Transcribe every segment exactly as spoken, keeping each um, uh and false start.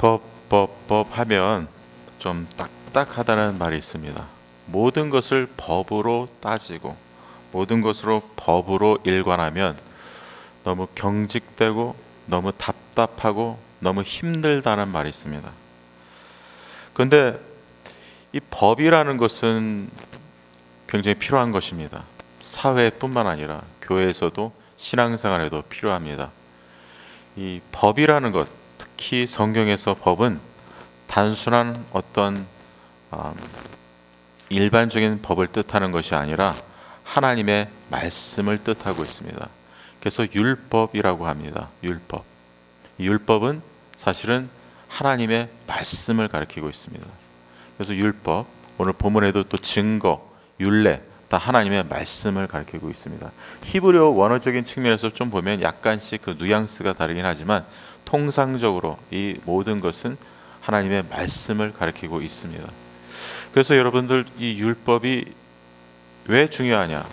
법, 법, 법 하면 좀 딱딱하다는 말이 있습니다. 모든 것을 법으로 따지고 모든 것으로 법으로 일관하면 너무 경직되고 너무 답답하고 너무 힘들다는 말이 있습니다. 그런데 이 법이라는 것은 굉장히 필요한 것입니다. 사회뿐만 아니라 교회에서도 신앙생활에도 필요합니다. 이 법이라는 것, 특히 성경에서 법은 단순한 어떤 음, 일반적인 법을 뜻하는 것이 아니라 하나님의 말씀을 뜻하고 있습니다. 그래서 율법이라고 합니다. 율법. 이 율법은 사실은 하나님의 말씀을 가리키고 있습니다. 그래서 율법, 오늘 본문에도 또 증거, 율례, 다 하나님의 말씀을 가리키고 있습니다. 히브리어 원어적인 측면에서 좀 보면 약간씩 그 뉘앙스가 다르긴 하지만 통상적으로 이 모든 것은 하나님의 말씀을 가리키고 있습니다. 그래서 여러분들 이 율법이 왜 중요하냐?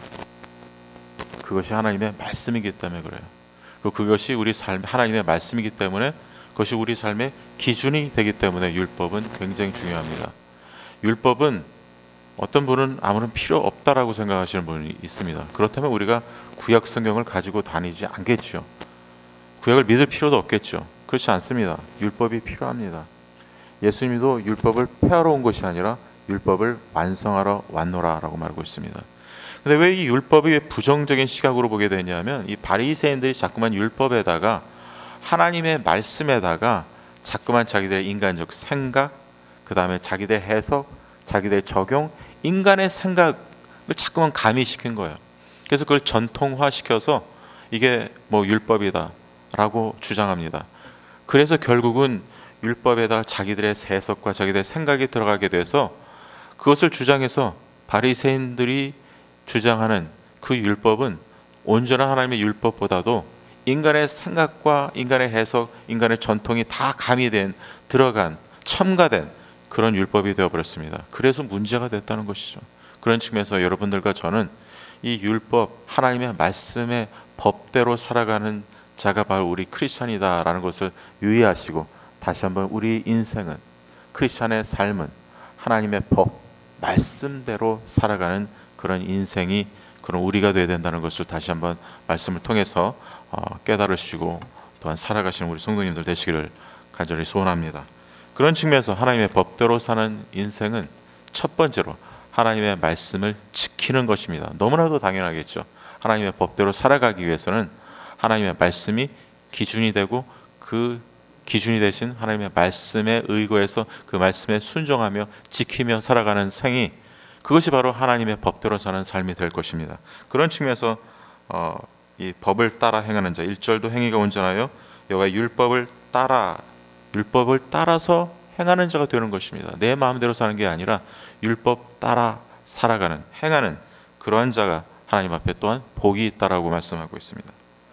그것이 하나님의 말씀이기 때문에 그래요. 그리고 그것이 우리 삶 하나님의 말씀이기 때문에 그것이 우리 삶의 기준이 되기 때문에 율법은 굉장히 중요합니다. 율법은 어떤 분은 아무런 필요 없다라고 생각하시는 분이 있습니다. 그렇다면 우리가 구약 성경을 가지고 다니지 않겠죠. 구약을 믿을 필요도 없겠죠. 그렇지 않습니다. 율법이 필요합니다. 예수님도 율법을 폐하러 온 것이 아니라 율법을 완성하러 왔노라라고 말하고 있습니다. 근데 왜 이 율법이 부정적인 시각으로 보게 되냐면 이 바리새인들이 자꾸만 율법에다가 하나님의 말씀에다가 자꾸만 자기들의 인간적 생각, 그 다음에 자기들의 해석, 자기들의 적용, 인간의 생각을 자꾸만 가미시킨 거예요. 그래서 그걸 전통화시켜서 이게 뭐 율법이다라고 주장합니다. 그래서 결국은 율법에다 자기들의 해석과 자기들의 생각이 들어가게 돼서 그것을 주장해서 바리새인들이 주장하는 그 율법은 온전한 하나님의 율법보다도 인간의 생각과 인간의 해석, 인간의 전통이 다 가미된, 들어간, 첨가된 그런 율법이 되어버렸습니다. 그래서 문제가 됐다는 것이죠. 그런 측면에서 여러분들과 저는 이 율법, 하나님의 말씀의 법대로 살아가는 자가 바로 우리 크리스찬이다라는 것을 유의하시고 다시 한번 우리 인생은, 크리스찬의 삶은 하나님의 법, 말씀대로 살아가는 그런 인생이 그런 우리가 되어야 된다는 것을 다시 한번 말씀을 통해서 깨달으시고 또한 살아가시는 우리 성도님들 되시기를 간절히 소원합니다. 그런 측면에서 하나님의 법대로 사는 인생은 첫 번째로 하나님의 말씀을 지키는 것입니다. 너무나도 당연하겠죠. 하나님의 법대로 살아가기 위해서는 하나님의 말씀이 기준이 되고 그 기준이 되신 하나님의 말씀에 의거해서 그 말씀에 순종하며 지키며 살아가는 생이, 그것이 바로 하나님의 법대로 사는 삶이 될 것입니다. 그런 측면에서 어, 이 법을 따라 행하는 자, 일 절도 행위가 온전하여 여호와의 율법을 따라 율법을 따라서 행하는 자가 되는 것입니다. 내 마음대로 사는 게 아니라 율법 따라 살아가는, 행하는 그러한 자가 하나님 앞에 또한 복이 있다라고 말씀하고 있습니다.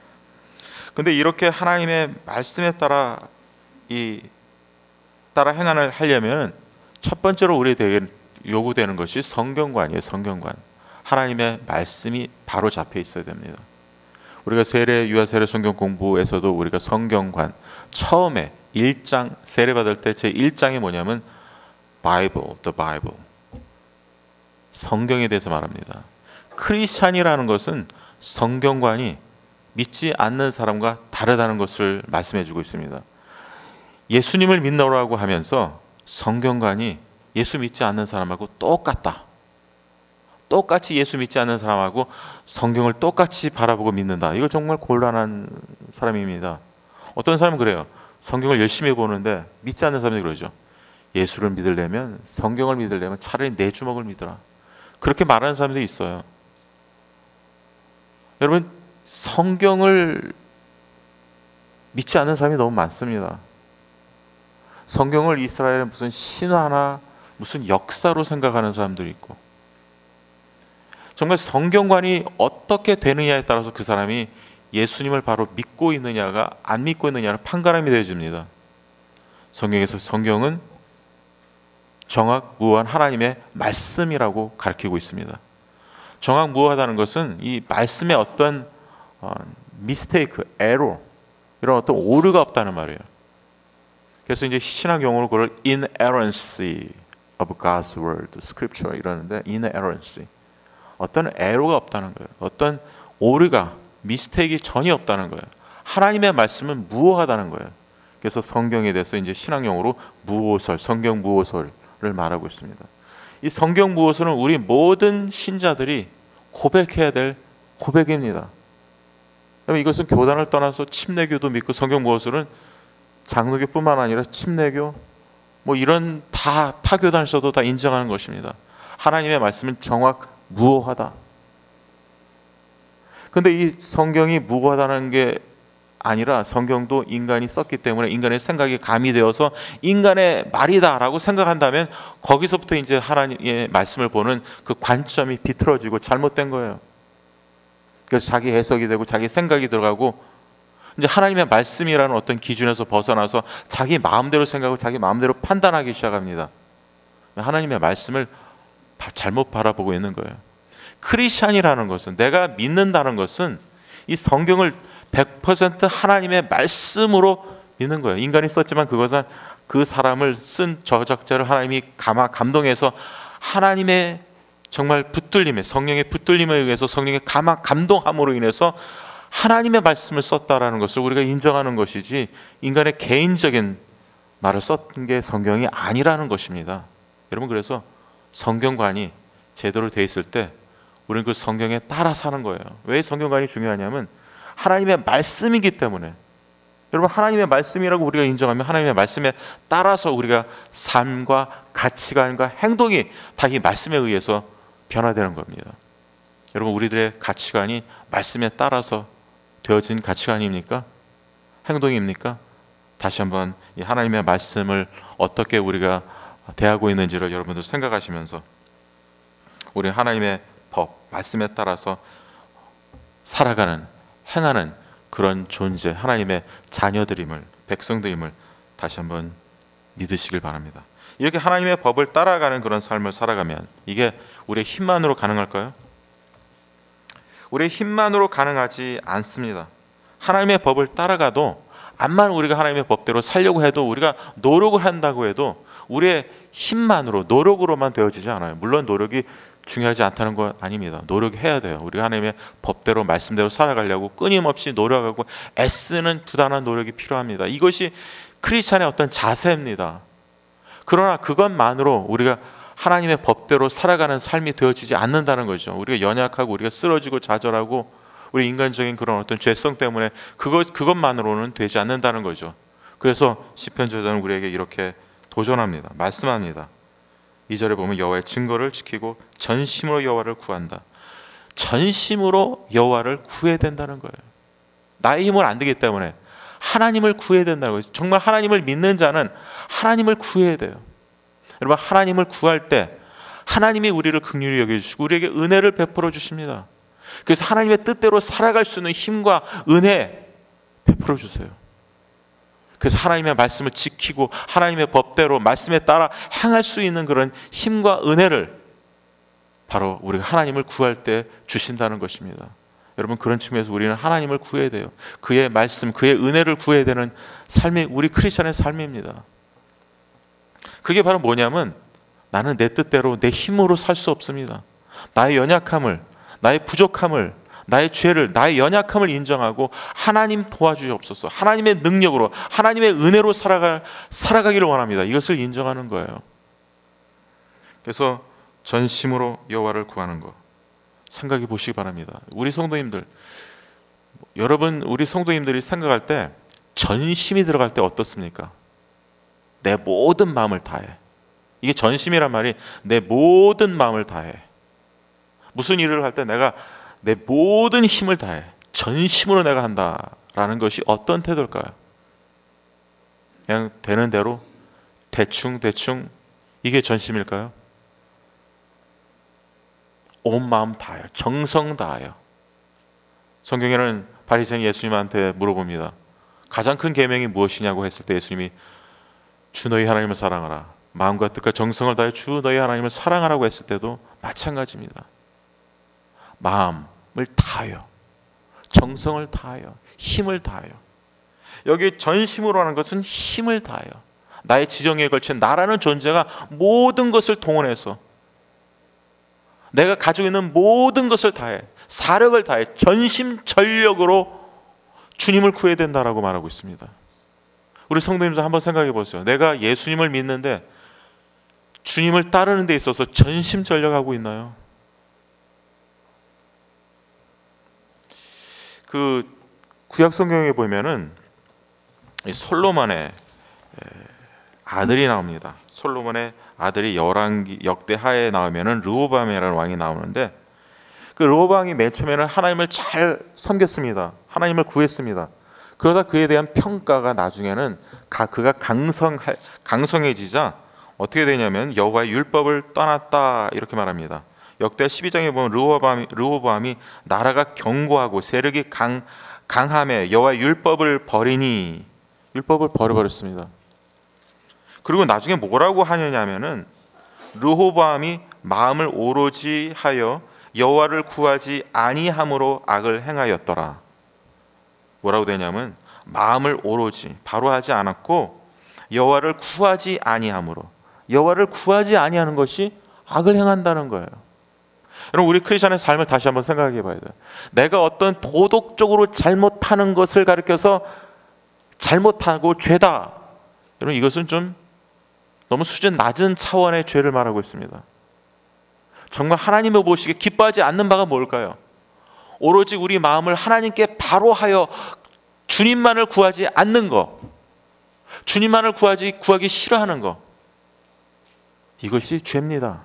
근데 이렇게 하나님의 말씀에 따라 이 따라 행하는 하려면 첫 번째로 우리에게 요구되는 것이 성경관이에요. 성경관. 하나님의 말씀이 바로 잡혀 있어야 됩니다. 우리가 세례 유아 세례 성경 공부에서도 우리가 성경관 처음에 일 장 세례 받을 때 제 일 장이 뭐냐면 Bible, the Bible. 성경에 대해서 말합니다. 크리스찬이라는 것은 성경관이 믿지 않는 사람과 다르다는 것을 말씀해 주고 있습니다. 예수님을 믿노라고 하면서 성경관이 예수 믿지 않는 사람하고 똑같다. 똑같이 예수 믿지 않는 사람하고 성경을 똑같이 바라보고 믿는다. 이거 정말 곤란한 사람입니다. 어떤 사람은 그래요. 성경을 열심히 보는데 믿지 않는 사람들이 그러죠. 예수를 믿으려면, 성경을 믿으려면 차라리 내 주먹을 믿으라. 그렇게 말하는 사람들이 있어요. 여러분, 성경을 믿지 않는 사람이 너무 많습니다. 성경을 이스라엘의 무슨 신화나 무슨 역사로 생각하는 사람들이 있고, 정말 성경관이 어떻게 되느냐에 따라서 그 사람이 예수님을 바로 믿고 있느냐가 안 믿고 있느냐는 판가름이 되어집니다. 성경에서 성경은 정확무한 하나님의 말씀이라고 가르치고 있습니다. 정확무하다는 것은 이 말씀에 어떤 어, 미스테이크, 에러, 이런 어떤 오류가 없다는 말이에요. 그래서 이제 신학 용어로 그걸 inerrancy of God's word, scripture 이러는데 inerrancy. 어떤 에러가 없다는 거예요. 어떤 오류가, 미스테이크가 전혀 없다는 거예요. 하나님의 말씀은 무오하다는 거예요. 그래서 성경에 대해서 이제 신학 용어로 무오설, 성경 무오설을 말하고 있습니다. 이 성경 무오설은 우리 모든 신자들이 고백해야 될 고백입니다. 이것은 교단을 떠나서 침례교도 믿고 성경 무오설은 장로교뿐만 아니라 침례교 뭐 이런 다 타교단에서도 다 인정하는 것입니다. 하나님의 말씀은 정확 무오하다. 근데 이 성경이 무오하다는 게 아니라 성경도 인간이 썼기 때문에 인간의 생각이 가미되어서 인간의 말이다라고 생각한다면 거기서부터 이제 하나님의 말씀을 보는 그 관점이 비틀어지고 잘못된 거예요. 그래서 자기 해석이 되고 자기 생각이 들어가고 이제 하나님의 말씀이라는 어떤 기준에서 벗어나서 자기 마음대로 생각하고 자기 마음대로 판단하기 시작합니다. 하나님의 말씀을 잘못 바라보고 있는 거예요. 크리스찬이라는 것은, 내가 믿는다는 것은 이 성경을 백 퍼센트 하나님의 말씀으로 믿는 거예요. 인간이 썼지만 그것은 그 사람을 쓴 저작자를 하나님이 감화, 감동해서 하나님의 정말 붙들림에, 성령의 붙들림에 의해서 성령의 감화, 감동함으로 인해서 하나님의 말씀을 썼다라는 것을 우리가 인정하는 것이지 인간의 개인적인 말을 썼던 게 성경이 아니라는 것입니다. 여러분, 그래서 성경관이 제대로 돼 있을 때 우리는 그 성경에 따라 사는 거예요. 왜 성경관이 중요하냐면 하나님의 말씀이기 때문에. 여러분, 하나님의 말씀이라고 우리가 인정하면 하나님의 말씀에 따라서 우리가 삶과 가치관과 행동이 다 이 말씀에 의해서 변화되는 겁니다. 여러분, 우리들의 가치관이 말씀에 따라서 되어진 가치관입니까? 행동입니까? 다시 한번 이 하나님의 말씀을 어떻게 우리가 대하고 있는지를 여러분들 생각하시면서 우리 하나님의 법, 말씀에 따라서 살아가는, 행하는 그런 존재, 하나님의 자녀들임을, 백성들임을 다시 한번 믿으시길 바랍니다. 이렇게 하나님의 법을 따라가는 그런 삶을 살아가면 이게 우리의 힘만으로 가능할까요? 우리의 힘만으로 가능하지 않습니다. 하나님의 법을 따라가도 암만 우리가 하나님의 법대로 살려고 해도, 우리가 노력을 한다고 해도 우리의 힘만으로, 노력으로만 되어지지 않아요. 물론 노력이 중요하지 않다는 건 아닙니다. 노력해야 돼요. 우리가 하나님의 법대로, 말씀대로 살아가려고 끊임없이 노력하고 애쓰는 부단한 노력이 필요합니다. 이것이 크리스찬의 어떤 자세입니다. 그러나 그것만으로 우리가 하나님의 법대로 살아가는 삶이 되어지지 않는다는 거죠. 우리가 연약하고 우리가 쓰러지고 좌절하고 우리 인간적인 그런 어떤 죄성 때문에 그것, 그것만으로는 되지 않는다는 거죠. 그래서 시편 저자는 우리에게 이렇게 도전합니다. 말씀합니다. 이 절에 보면 여호와의 증거를 지키고 전심으로 여호와를 구한다. 전심으로 여호와를 구해야 된다는 거예요. 나의 힘은 안 되기 때문에 하나님을 구해야 된다는 거예요. 정말 하나님을 믿는 자는 하나님을 구해야 돼요. 여러분, 하나님을 구할 때 하나님이 우리를 긍휼히 여겨주시고 우리에게 은혜를 베풀어 주십니다. 그래서 하나님의 뜻대로 살아갈 수 있는 힘과 은혜 베풀어 주세요. 그래서 하나님의 말씀을 지키고 하나님의 법대로 말씀에 따라 행할 수 있는 그런 힘과 은혜를 바로 우리가 하나님을 구할 때 주신다는 것입니다. 여러분, 그런 측면에서 우리는 하나님을 구해야 돼요. 그의 말씀, 그의 은혜를 구해야 되는 삶이 우리 크리스천의 삶입니다. 그게 바로 뭐냐면 나는 내 뜻대로 내 힘으로 살 수 없습니다. 나의 연약함을, 나의 부족함을, 나의 죄를, 나의 연약함을 인정하고 하나님 도와주옵소서, 하나님의 능력으로, 하나님의 은혜로 살아가, 살아가기를 원합니다. 이것을 인정하는 거예요. 그래서 전심으로 여호와를 구하는 것 생각해 보시기 바랍니다. 우리 성도님들, 여러분, 우리 성도님들이 생각할 때 전심이 들어갈 때 어떻습니까? 내 모든 마음을 다해. 이게 전심이란 말이 내 모든 마음을 다해. 무슨 일을 할 때 내가 내 모든 힘을 다해, 전심으로 내가 한다라는 것이 어떤 태도일까요? 그냥 되는 대로 대충 대충 이게 전심일까요? 온 마음 다해요. 정성 다해요. 성경에는 바리새인이 예수님한테 물어봅니다. 가장 큰 계명이 무엇이냐고 했을 때 예수님이 주 너희 하나님을 사랑하라, 마음과 뜻과 정성을 다해 주 너희 하나님을 사랑하라고 했을 때도 마찬가지입니다. 마음을 다하여, 정성을 다하여, 힘을 다하여. 여기 전심으로 하는 것은 힘을 다하여. 나의 지정에 걸친 나라는 존재가 모든 것을 동원해서 내가 가지고 있는 모든 것을 다해, 사력을 다해 전심전력으로 주님을 구해야 된다라고 말하고 있습니다. 우리 성도님들 한번 생각해 보세요. 내가 예수님을 믿는데 주님을 따르는 데 있어서 전심전력하고 있나요? 그 구약 성경에 보면은 솔로몬의 아들이 나옵니다. 솔로몬의 아들이 열왕기 역대하에 나오면은 르호보암이라는 왕이 나오는데, 그 르호보암이 맨 처음에는 하나님을 잘 섬겼습니다. 하나님을 구했습니다. 그러다 그에 대한 평가가 나중에는 그가 강성 강성해지자 어떻게 되냐면 여호와의 율법을 떠났다 이렇게 말합니다. 역대 십이 장에 보면 르호보암이, 르호보암이 나라가 견고하고 세력이 강, 강함에 여호와의 율법을 버리니, 율법을 버려버렸습니다. 그리고 나중에 뭐라고 하느냐면은 르호보암이 마음을 오로지 하여 여호와를 구하지 아니함으로 악을 행하였더라. 뭐라고 되냐면 마음을 오로지 바로 하지 않았고 여호와를 구하지 아니함으로, 여호와를 구하지 아니하는 것이 악을 행한다는 거예요. 여러분, 우리 크리스천의 삶을 다시 한번 생각해 봐야 돼요. 내가 어떤 도덕적으로 잘못하는 것을 가리켜서 잘못하고 죄다, 여러분 이것은 좀 너무 수준 낮은 차원의 죄를 말하고 있습니다. 정말 하나님을 보시기에 기뻐하지 않는 바가 뭘까요? 오로지 우리 마음을 하나님께 바로 하여 주님만을 구하지 않는 것, 주님만을 구하지 구하기 싫어하는 것, 이것이 죄입니다.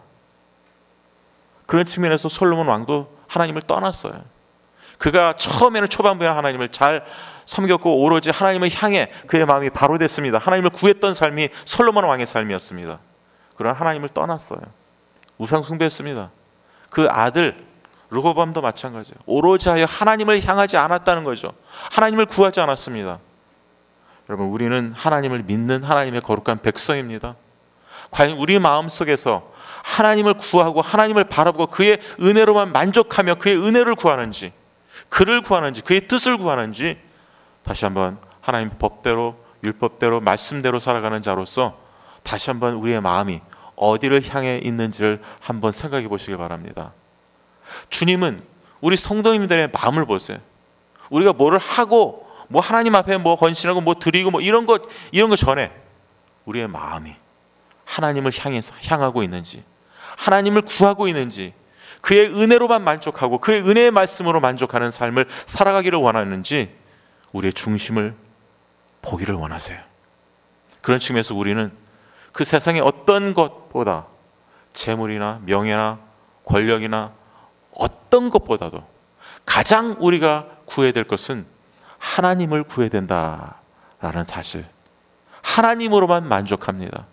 그런 측면에서 솔로몬 왕도 하나님을 떠났어요. 그가 처음에는 초반부에 하나님을 잘 섬겼고 오로지 하나님을 향해 그의 마음이 바로 됐습니다. 하나님을 구했던 삶이 솔로몬 왕의 삶이었습니다. 그러나 하나님을 떠났어요. 우상 숭배했습니다. 그 아들 르호보암도 마찬가지예요. 오로지 하여 하나님을 향하지 않았다는 거죠. 하나님을 구하지 않았습니다. 여러분, 우리는 하나님을 믿는 하나님의 거룩한 백성입니다. 과연 우리 마음속에서 하나님을 구하고 하나님을 바라보고 그의 은혜로만 만족하며 그의 은혜를 구하는지, 그를 구하는지, 그의 뜻을 구하는지, 다시 한번 하나님 법대로, 율법대로, 말씀대로 살아가는 자로서 다시 한번 우리의 마음이 어디를 향해 있는지를 한번 생각해 보시기 바랍니다. 주님은 우리 성도님들의 마음을 보세요. 우리가 뭐를 하고 뭐 하나님 앞에 뭐 헌신하고 뭐 드리고 뭐 이런 것 이런 거 전에 우리의 마음이 하나님을 향해서 향하고 있는지, 하나님을 구하고 있는지, 그의 은혜로만 만족하고 그의 은혜의 말씀으로 만족하는 삶을 살아가기를 원하는지 우리의 중심을 보기를 원하세요. 그런 측면에서 우리는 그 세상의 어떤 것보다 재물이나 명예나 권력이나 어떤 것보다도 가장 우리가 구해야 될 것은 하나님을 구해야 된다라는 사실, 하나님으로만 만족합니다,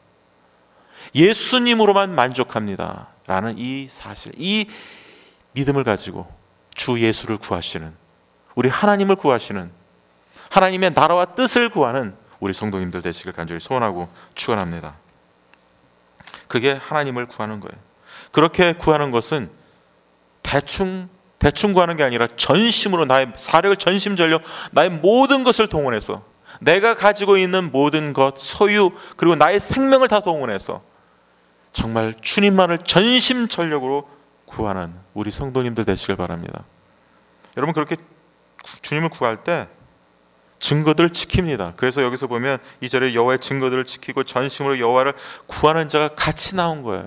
예수님으로만 만족합니다 라는 이 사실, 이 믿음을 가지고 주 예수를 구하시는, 우리 하나님을 구하시는, 하나님의 나라와 뜻을 구하는 우리 성도님들 되시길 간절히 소원하고 축원합니다. 그게 하나님을 구하는 거예요. 그렇게 구하는 것은 대충 대충 구하는 게 아니라 전심으로, 나의 사력을 전심전력, 나의 모든 것을 동원해서, 내가 가지고 있는 모든 것, 소유, 그리고 나의 생명을 다 동원해서 정말 주님만을 전심전력으로 구하는 우리 성도님들 되시길 바랍니다. 여러분, 그렇게 주님을 구할 때 증거들을 지킵니다. 그래서 여기서 보면 이 절에 여호와의 증거들을 지키고 전심으로 여호와를 구하는 자가 같이 나온 거예요.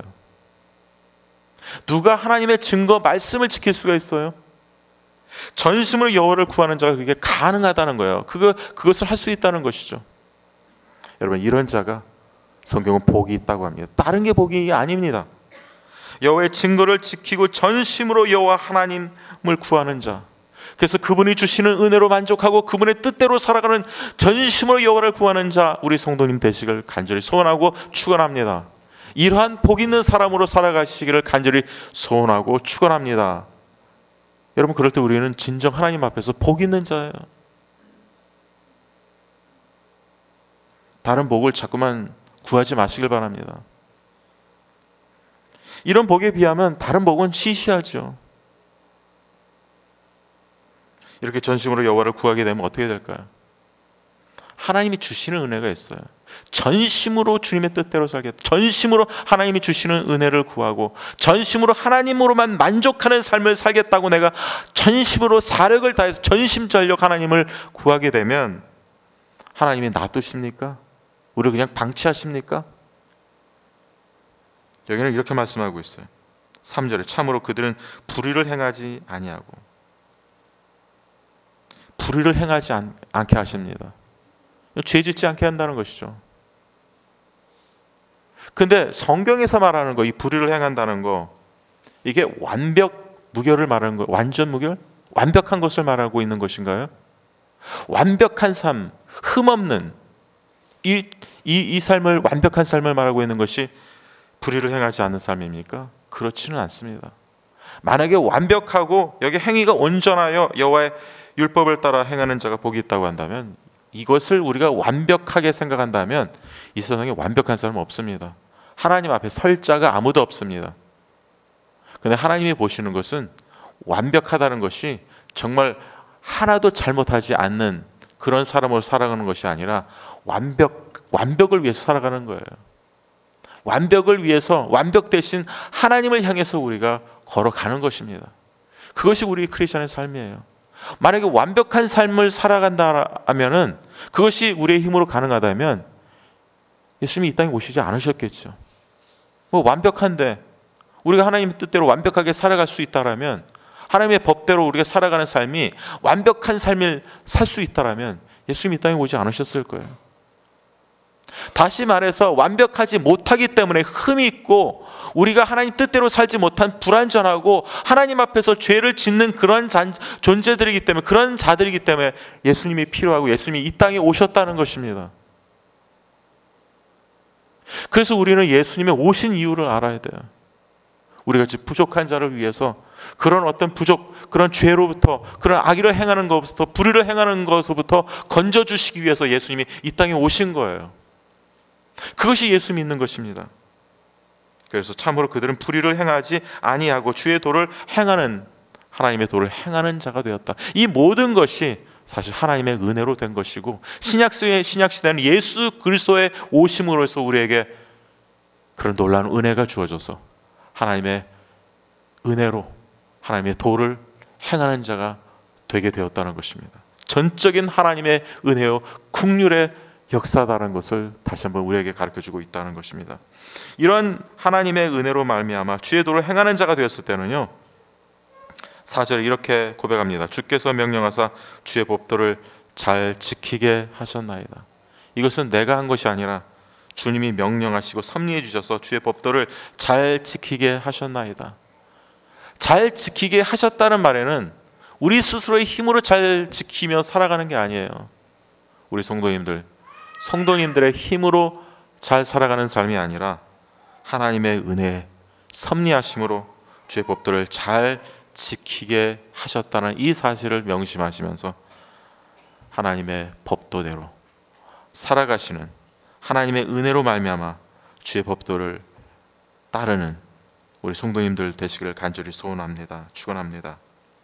누가 하나님의 증거 말씀을 지킬 수가 있어요? 전심으로 여호와를 구하는 자가 그게 가능하다는 거예요. 그거, 그것을 할 수 있다는 것이죠. 여러분, 이런 자가 성경은 복이 있다고 합니다. 다른 게 복이 아닙니다. 여호와의 증거를 지키고 전심으로 여호와 하나님을 구하는 자, 그래서 그분이 주시는 은혜로 만족하고 그분의 뜻대로 살아가는 전심으로 여호와를 구하는 자, 우리 성도님 되시길 간절히 소원하고 축원합니다. 이러한 복 있는 사람으로 살아가시기를 간절히 소원하고 축원합니다. 여러분, 그럴 때 우리는 진정 하나님 앞에서 복 있는 자예요. 다른 복을 자꾸만 구하지 마시길 바랍니다. 이런 복에 비하면 다른 복은 시시하죠. 이렇게 전심으로 여호와를 구하게 되면 어떻게 될까요? 하나님이 주시는 은혜가 있어요. 전심으로 주님의 뜻대로 살겠다. 전심으로 하나님이 주시는 은혜를 구하고 전심으로 하나님으로만 만족하는 삶을 살겠다고 내가 전심으로 사력을 다해서 전심전력 하나님을 구하게 되면 하나님이 놔두십니까? 우리를 그냥 방치하십니까? 여기는 이렇게 말씀하고 있어요. 삼 절에 참으로 그들은 불의를 행하지 아니하고, 불의를 행하지 않, 않게 하십니다. 죄 짓지 않게 한다는 것이죠. 근데 성경에서 말하는 거, 이 불의를 행한다는 거, 이게 완벽 무결을 말하는 거, 완전 무결? 완벽한 것을 말하고 있는 것인가요? 완벽한 삶, 흠없는 이, 이, 이 삶을, 완벽한 삶을 말하고 있는 것이 불의를 행하지 않는 삶입니까? 그렇지는 않습니다. 만약에 완벽하고 여기 행위가 온전하여 여호와의 율법을 따라 행하는 자가 복이 있다고 한다면, 이것을 우리가 완벽하게 생각한다면 이 세상에 완벽한 사람은 없습니다. 하나님 앞에 설 자가 아무도 없습니다. 근데 하나님이 보시는 것은 완벽하다는 것이 정말 하나도 잘못하지 않는 그런 사람으로 살아가는 것이 아니라 완벽, 완벽을 위해서 살아가는 거예요. 완벽을 위해서, 완벽 대신 하나님을 향해서 우리가 걸어가는 것입니다. 그것이 우리 크리스천의 삶이에요. 만약에 완벽한 삶을 살아간다 하면은, 그것이 우리의 힘으로 가능하다면 예수님이 이 땅에 오시지 않으셨겠죠. 뭐 완벽한데 우리가 하나님의 뜻대로 완벽하게 살아갈 수 있다라면, 하나님의 법대로 우리가 살아가는 삶이 완벽한 삶을 살 수 있다라면 예수님이 이 땅에 오지 않으셨을 거예요. 다시 말해서 완벽하지 못하기 때문에 흠이 있고 우리가 하나님 뜻대로 살지 못한 불완전하고 하나님 앞에서 죄를 짓는 그런 잔, 존재들이기 때문에, 그런 자들이기 때문에 예수님이 필요하고 예수님이 이 땅에 오셨다는 것입니다. 그래서 우리는 예수님의 오신 이유를 알아야 돼요. 우리같이 부족한 자를 위해서 그런 어떤 부족, 그런 죄로부터, 그런 악의를 행하는 것부터, 불의를 행하는 것부터 건져주시기 위해서 예수님이 이 땅에 오신 거예요. 그것이 예수 믿는 것입니다. 그래서 참으로 그들은 불의를 행하지 아니하고 주의 도를 행하는, 하나님의 도를 행하는 자가 되었다. 이 모든 것이 사실 하나님의 은혜로 된 것이고, 신약시대, 신약시대는 예수 그리스도의 오심으로서 우리에게 그런 놀라운 은혜가 주어져서 하나님의 은혜로 하나님의 도를 행하는 자가 되게 되었다는 것입니다. 전적인 하나님의 은혜요 긍휼의 역사다라는 것을 다시 한번 우리에게 가르쳐주고 있다는 것입니다. 이런 하나님의 은혜로 말미암아 주의 도를 행하는 자가 되었을 때는요, 사 절에 이렇게 고백합니다. 주께서 명령하사 주의 법도를 잘 지키게 하셨나이다. 이것은 내가 한 것이 아니라 주님이 명령하시고 섭리해 주셔서 주의 법도를 잘 지키게 하셨나이다. 잘 지키게 하셨다는 말에는 우리 스스로의 힘으로 잘 지키며 살아가는 게 아니에요. 우리 성도님들, 성도님들의 힘으로 잘 살아가는 삶이 아니라 하나님의 은혜, 섭리하심으로 주의 법도를 잘 지키게 하셨다는 이 사실을 명심하시면서 하나님의 법도대로 살아가시는, 하나님의 은혜로 말미암아 주의 법도를 따르는 우리 성도님들 되시기를 간절히 소원합니다. 축원합니다.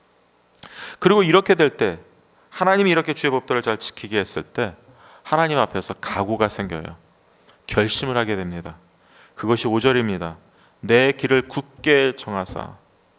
그리고 이렇게 될 때, 하나님이 이렇게 주의 법도를 잘 지키게 했을 때 하나님 앞에서 각오가 생겨요. 결심을 하게 됩니다. 그것이 오 절입니다. 내 길을 굳게 정하사.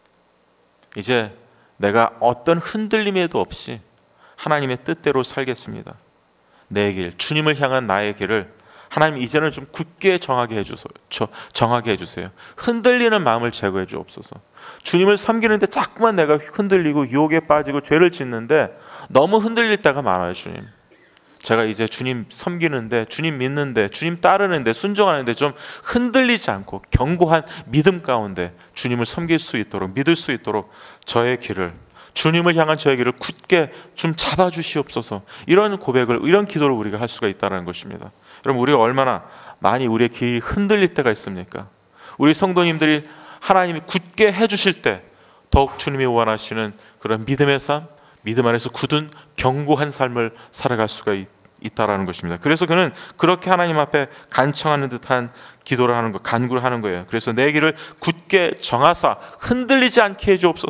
이제 내가 어떤 흔들림에도 없이 하나님의 뜻대로 살겠습니다. 내 길, 주님을 향한 나의 길을 하나님 이제는 좀 굳게 정하게 해주세요. 정하게 해주세요. 흔들리는 마음을 제거해 주옵소서. 주님을 섬기는데 자꾸만 내가 흔들리고 유혹에 빠지고 죄를 짓는데 너무 흔들릴 때가 많아요. 주님, 제가 이제 주님 섬기는데, 주님 믿는데, 주님 따르는데, 순종하는데 좀 흔들리지 않고 견고한 믿음 가운데 주님을 섬길 수 있도록, 믿을 수 있도록 저의 길을, 주님을 향한 저의 길을 굳게 좀 잡아주시옵소서. 이런 고백을, 이런 기도를 우리가 할 수가 있다는 것입니다. 여러분, 우리가 얼마나 많이 우리의 길이 흔들릴 때가 있습니까? 우리 성도님들이 하나님이 굳게 해주실 때 더욱 주님이 원하시는 그런 믿음의 삶, 믿음 안에서 굳은 견고한 삶을 살아갈 수가 있, 있다라는 것입니다. 그래서 그는 그렇게 하나님 앞에 간청하는 듯한 기도를 하는 거, 간구를 하는 거예요. 그래서 내 길을 굳게 정하사 흔들리지 않게 해주옵소서.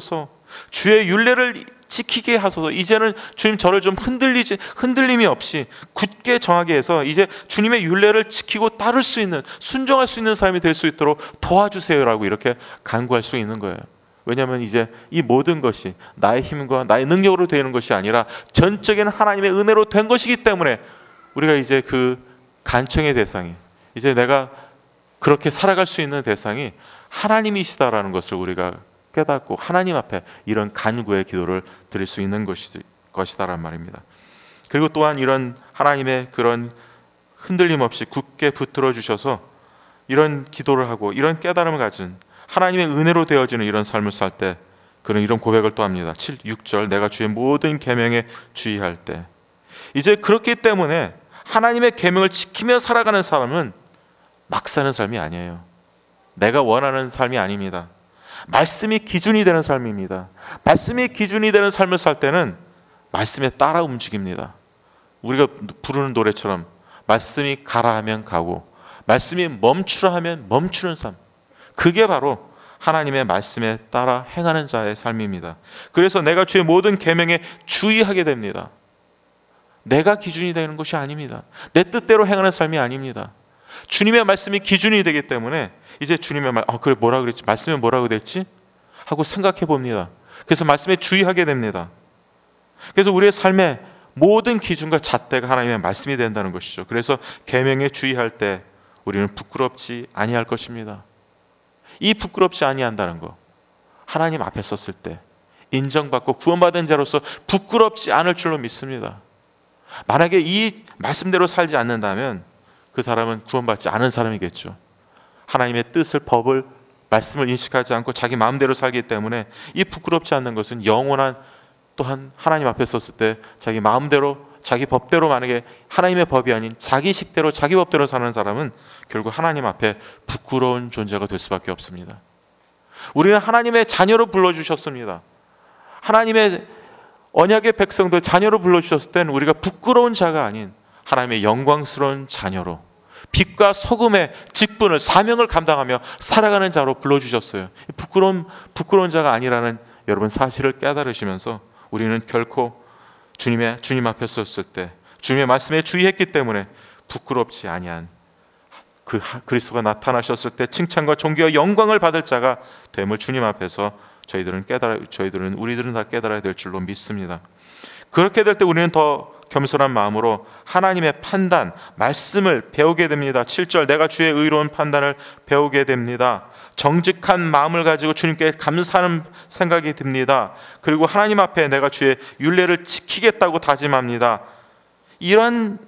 주의 율례를 지키게 하소서. 이제는 주님 저를 좀 흔들리지 흔들림이 없이 굳게 정하게 해서 이제 주님의 율례를 지키고 따를 수 있는, 순종할 수 있는 삶이 될 수 있도록 도와주세요라고 이렇게 간구할 수 있는 거예요. 왜냐하면 이제 이 모든 것이 나의 힘과 나의 능력으로 되는 것이 아니라 전적인 하나님의 은혜로 된 것이기 때문에 우리가 이제 그 간청의 대상이, 이제 내가 그렇게 살아갈 수 있는 대상이 하나님이시다라는 것을 우리가 깨닫고 하나님 앞에 이런 간구의 기도를 드릴 수 있는 것이, 것이다란 말입니다. 그리고 또한 이런 하나님의 그런 흔들림 없이 굳게 붙들어 주셔서 이런 기도를 하고 이런 깨달음을 가진 하나님의 은혜로 되어지는 이런 삶을 살 때 그는 이런 고백을 또 합니다. 칠, 육 절 내가 주의 모든 계명에 주의할 때. 이제 그렇기 때문에 하나님의 계명을 지키며 살아가는 사람은 막 사는 삶이 아니에요. 내가 원하는 삶이 아닙니다. 말씀이 기준이 되는 삶입니다. 말씀이 기준이 되는 삶을 살 때는 말씀에 따라 움직입니다. 우리가 부르는 노래처럼 말씀이 가라 하면 가고 말씀이 멈추라 하면 멈추는 삶, 그게 바로 하나님의 말씀에 따라 행하는 자의 삶입니다. 그래서 내가 주의 모든 계명에 주의하게 됩니다. 내가 기준이 되는 것이 아닙니다. 내 뜻대로 행하는 삶이 아닙니다. 주님의 말씀이 기준이 되기 때문에 이제 주님의 말, 아 그래 뭐라 그랬지? 말씀에 뭐라고 됐지? 하고 생각해 봅니다. 그래서 말씀에 주의하게 됩니다. 그래서 우리의 삶의 모든 기준과 잣대가 하나님의 말씀이 된다는 것이죠. 그래서 계명에 주의할 때 우리는 부끄럽지 아니할 것입니다. 이 부끄럽지 아니한다는 거, 하나님 앞에 섰을 때 인정받고 구원받은 자로서 부끄럽지 않을 줄로 믿습니다. 만약에 이 말씀대로 살지 않는다면 그 사람은 구원받지 않은 사람이겠죠. 하나님의 뜻을, 법을, 말씀을 인식하지 않고 자기 마음대로 살기 때문에 이 부끄럽지 않는 것은 영원한, 또한 하나님 앞에 섰을 때 자기 마음대로, 자기 법대로, 만약에 하나님의 법이 아닌 자기 식대로, 자기 법대로 사는 사람은 결국 하나님 앞에 부끄러운 존재가 될 수밖에 없습니다. 우리는 하나님의 자녀로 불러주셨습니다. 하나님의 언약의 백성들 자녀로 불러주셨을 때는 우리가 부끄러운 자가 아닌 하나님의 영광스러운 자녀로 빛과 소금의 직분을, 사명을 감당하며 살아가는 자로 불러주셨어요. 부끄러운, 부끄러운 자가 아니라는 여러분 사실을 깨달으시면서 우리는 결코 주님의, 주님 앞에 섰을 때 주님의 말씀에 주의했기 때문에 부끄럽지 아니한 그 그리스도가 나타나셨을 때 칭찬과 존귀와 영광을 받을 자가 됨을 주님 앞에서 저희들은 깨달아, 저희들은 우리들은 다 깨달아야 될 줄로 믿습니다. 그렇게 될 때 우리는 더 겸손한 마음으로 하나님의 판단, 말씀을 배우게 됩니다. 칠 절 내가 주의 의로운 판단을 배우게 됩니다. 정직한 마음을 가지고 주님께 감사하는 생각이 듭니다. 그리고 하나님 앞에 내가 주의 율례를 지키겠다고 다짐합니다. 이런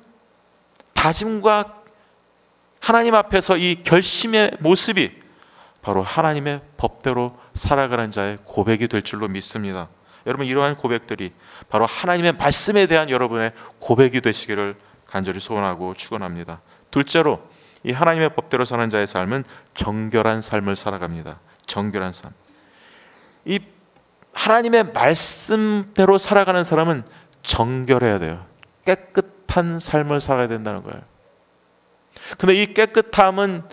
다짐과 하나님 앞에서 이 결심의 모습이 바로 하나님의 법대로 살아가는 자의 고백이 될 줄로 믿습니다. 여러분, 이러한 고백들이 바로 하나님의 말씀에 대한 여러분의 고백이 되시기를 간절히 소원하고 축원합니다. 둘째로, 이 하나님의 법대로 사는 자의 삶은 정결한 삶을 살아갑니다. 정결한 삶. 이 하나님의 말씀대로 살아가는 사람은 정결해야 돼요. 깨끗한 삶을 살아야 된다는 거예요. 근데 이 깨끗함은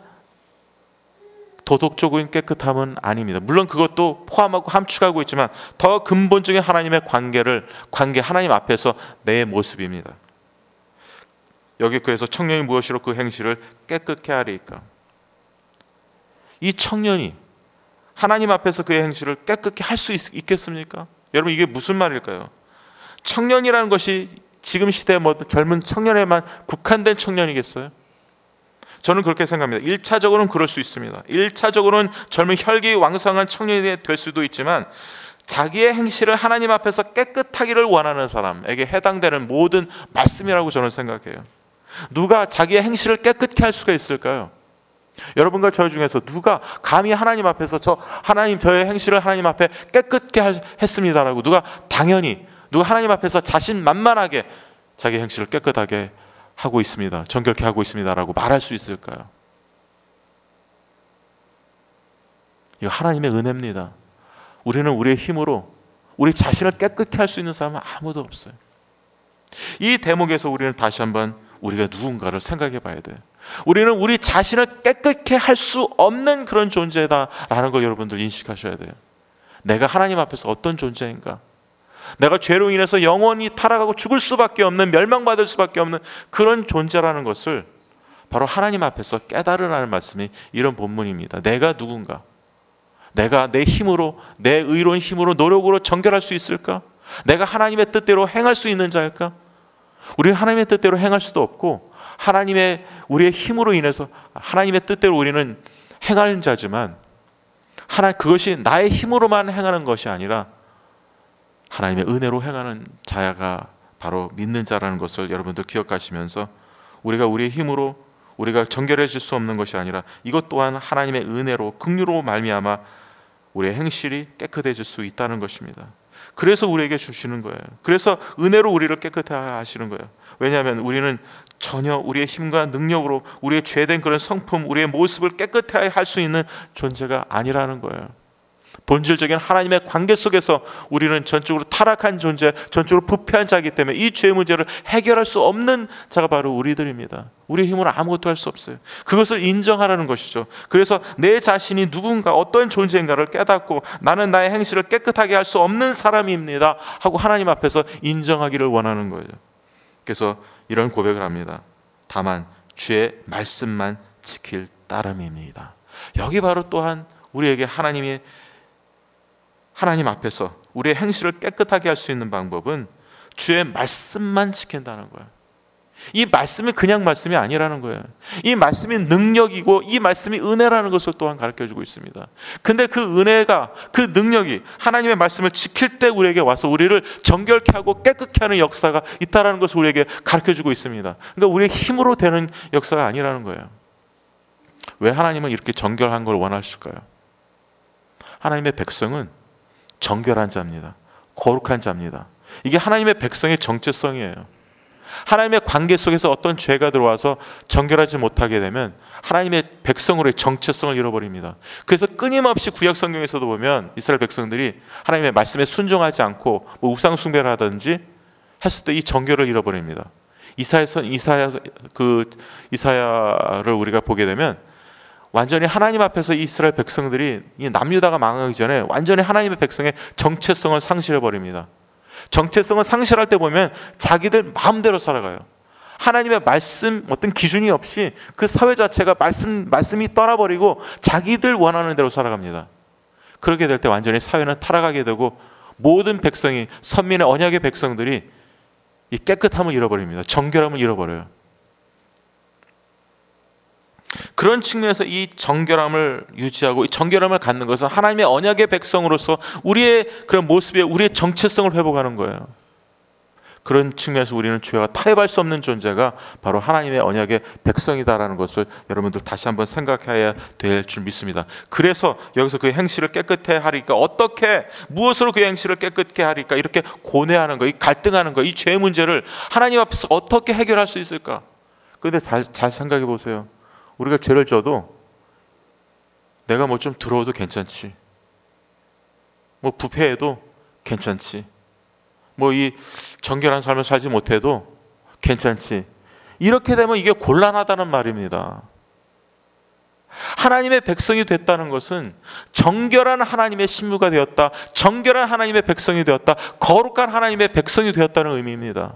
도덕적인 깨끗함은 아닙니다. 물론 그것도 포함하고 함축하고 있지만 더 근본적인 하나님의 관계를, 관계, 하나님 앞에서 내 모습입니다. 여기 그래서 청년이 무엇이로 그 행실을 깨끗게 하리이까? 이 청년이 하나님 앞에서 그의 행실을 깨끗게 할 수 있겠습니까? 여러분, 이게 무슨 말일까요? 청년이라는 것이 지금 시대의 뭐 젊은 청년에만 국한된 청년이겠어요? 저는 그렇게 생각합니다. 일 차적으로는 그럴 수 있습니다. 일 차적으로는 젊은 혈기 왕성한 청년이 될 수도 있지만 자기의 행실을 하나님 앞에서 깨끗하기를 원하는 사람에게 해당되는 모든 말씀이라고 저는 생각해요. 누가 자기의 행실을 깨끗게 할 수가 있을까요? 여러분과 저 중에서 누가 감히 하나님 앞에서 저 하나님 저의 행실을 하나님 앞에 깨끗게 했습니다라고 누가 당연히 누가 하나님 앞에서 자신만만하게 자기 행실을 깨끗하게 하고 있습니다, 정결케 하고 있습니다라고 말할 수 있을까요? 이거 하나님의 은혜입니다. 우리는 우리의 힘으로 우리 자신을 깨끗게 할 수 있는 사람은 아무도 없어요. 이 대목에서 우리는 다시 한번 우리가 누군가를 생각해 봐야 돼요. 우리는 우리 자신을 깨끗게 할 수 없는 그런 존재다라는 걸 여러분들 인식하셔야 돼요. 내가 하나님 앞에서 어떤 존재인가? 내가 죄로 인해서 영원히 타락하고 죽을 수밖에 없는, 멸망받을 수밖에 없는 그런 존재라는 것을 바로 하나님 앞에서 깨달으라는 말씀이 이런 본문입니다. 내가 누군가? 내가 내 힘으로, 내 의로운 힘으로, 노력으로 정결할 수 있을까? 내가 하나님의 뜻대로 행할 수 있는 자일까? 우리는 하나님의 뜻대로 행할 수도 없고, 하나님의 우리의 힘으로 인해서 하나님의 뜻대로 우리는 행하는 자지만, 하나 그것이 나의 힘으로만 행하는 것이 아니라 하나님의 은혜로 행하는 자가 바로 믿는 자라는 것을 여러분들 기억하시면서, 우리가 우리의 힘으로 우리가 정결해질 수 없는 것이 아니라 이것 또한 하나님의 은혜로, 긍휼로 말미암아 우리의 행실이 깨끗해질 수 있다는 것입니다. 그래서 우리에게 주시는 거예요. 그래서 은혜로 우리를 깨끗하게 하시는 거예요. 왜냐하면 우리는 전혀 우리의 힘과 능력으로 우리의 죄된 그런 성품, 우리의 모습을 깨끗하게 할 수 있는 존재가 아니라는 거예요. 본질적인 하나님의 관계 속에서 우리는 전적으로 타락한 존재, 전적으로 부패한 자이기 때문에 이 죄 문제를 해결할 수 없는 자가 바로 우리들입니다. 우리의 힘으로 아무것도 할 수 없어요. 그것을 인정하라는 것이죠. 그래서 내 자신이 누군가, 어떤 존재인가를 깨닫고 나는 나의 행실을 깨끗하게 할 수 없는 사람입니다 하고 하나님 앞에서 인정하기를 원하는 거예요. 그래서 이런 고백을 합니다. 다만 주의 말씀만 지킬 따름입니다. 여기 바로 또한 우리에게 하나님이 하나님 앞에서 우리의 행실을 깨끗하게 할 수 있는 방법은 주의 말씀만 지킨다는 거예요. 이 말씀이 그냥 말씀이 아니라는 거예요. 이 말씀이 능력이고 이 말씀이 은혜라는 것을 또한 가르쳐주고 있습니다. 근데 그 은혜가, 그 능력이 하나님의 말씀을 지킬 때 우리에게 와서 우리를 정결케 하고 깨끗게 하는 역사가 있다는 것을 우리에게 가르쳐주고 있습니다. 그러니까 우리의 힘으로 되는 역사가 아니라는 거예요. 왜 하나님은 이렇게 정결한 걸 원하실까요? 하나님의 백성은 정결한 자입니다. 거룩한 자입니다. 이게 하나님의 백성의 정체성이에요. 하나님의 관계 속에서 어떤 죄가 들어와서 정결하지 못하게 되면 하나님의 백성으로의 정체성을 잃어버립니다. 그래서 끊임없이 구약 성경에서도 보면 이스라엘 백성들이 하나님의 말씀에 순종하지 않고 뭐 우상 숭배를 하든지 했을 때 이 정결을 잃어버립니다. 이사야서 이사야 그 이사야를 우리가 보게 되면 완전히 하나님 앞에서 이스라엘 백성들이 이 남유다가 망하기 전에 완전히 하나님의 백성의 정체성을 상실해버립니다. 정체성을 상실할 때 보면 자기들 마음대로 살아가요. 하나님의 말씀, 어떤 기준이 없이 그 사회 자체가 말씀, 말씀이 떠나버리고 자기들 원하는 대로 살아갑니다. 그렇게 될 때 완전히 사회는 타락하게 되고 모든 백성이, 선민의 언약의 백성들이 이 깨끗함을 잃어버립니다. 정결함을 잃어버려요. 그런 측면에서 이 정결함을 유지하고 이 정결함을 갖는 것은 하나님의 언약의 백성으로서 우리의 그런 모습에 우리의 정체성을 회복하는 거예요. 그런 측면에서 우리는 죄와 타협할 수 없는 존재가 바로 하나님의 언약의 백성이다라는 것을 여러분들 다시 한번 생각해야 될 줄 믿습니다. 그래서 여기서 그 행실을 깨끗해 하리까, 어떻게, 무엇으로 그 행실을 깨끗게 하리까, 이렇게 고뇌하는 거, 이 갈등하는 거, 이 죄 문제를 하나님 앞에서 어떻게 해결할 수 있을까? 그런데 잘, 잘 생각해 보세요. 우리가 죄를 져도 내가 뭐 좀 들어오도 괜찮지, 뭐 부패해도 괜찮지, 뭐 이 정결한 삶을 살지 못해도 괜찮지, 이렇게 되면 이게 곤란하다는 말입니다. 하나님의 백성이 됐다는 것은 정결한 하나님의 신부가 되었다, 정결한 하나님의 백성이 되었다, 거룩한 하나님의 백성이 되었다는 의미입니다.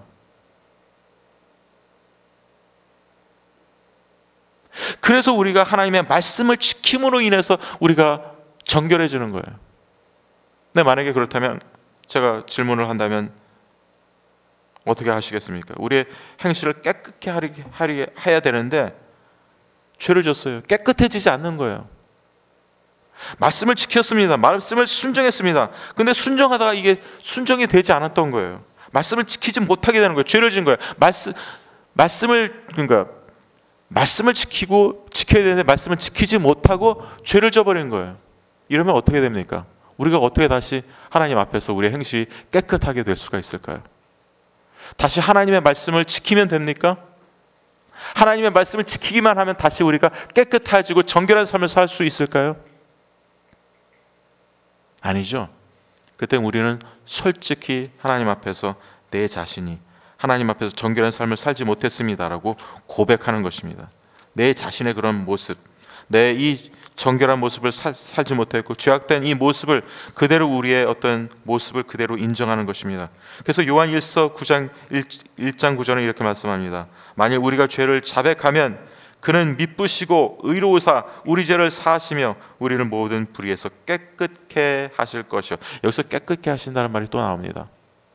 그래서 우리가 하나님의 말씀을 지킴으로 인해서 우리가 정결해지는 거예요. 근데 만약에 그렇다면 제가 질문을 한다면 어떻게 하시겠습니까? 우리의 행실을 깨끗게 하리, 하리, 해야 되는데 죄를 졌어요. 깨끗해지지 않는 거예요. 말씀을 지켰습니다. 말씀을 순종했습니다. 근데 순종하다가 이게 순종이 되지 않았던 거예요. 말씀을 지키지 못하게 되는 거예요. 죄를 진 거예요. 말씀, 말씀을 그러니까 말씀을 지키고 지켜야 되는데 말씀을 지키지 못하고 죄를 져버린 거예요. 이러면 어떻게 됩니까? 우리가 어떻게 다시 하나님 앞에서 우리의 행실이 깨끗하게 될 수가 있을까요? 다시 하나님의 말씀을 지키면 됩니까? 하나님의 말씀을 지키기만 하면 다시 우리가 깨끗해지고 정결한 삶을 살 수 있을까요? 아니죠. 그때 우리는 솔직히 하나님 앞에서 내 자신이 하나님 앞에서 정결한 삶을 살지 못했습니다라고 고백하는 것입니다. 내 자신의 그런 모습, 내 이 정결한 모습을 살, 살지 못했고 죄악된 이 모습을 그대로 우리의 어떤 모습을 그대로 인정하는 것입니다. 그래서 요한 일서 구 장 일 장 구 절은 이렇게 말씀합니다. 만일 우리가 죄를 자백하면 그는 미쁘시고 의로우사 우리 죄를 사하시며 우리를 모든 불의에서 깨끗게 하실 것이요. 여기서 깨끗게 하신다는 말이 또 나옵니다.